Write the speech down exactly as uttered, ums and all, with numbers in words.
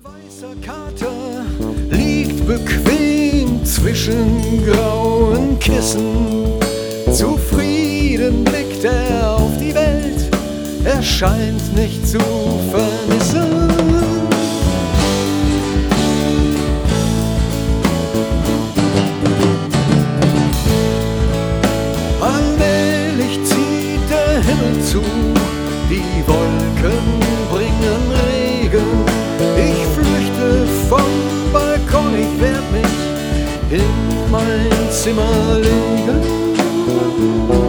Weißer Kater liegt bequem zwischen grauen Kissen. Zufrieden blickt er auf die Welt, er scheint nicht zu vermissen. Allmählich zieht der Himmel zu, die Wolken bringen Regen. Ich flüchte vom Balkon, ich werd mich in mein Zimmer legen.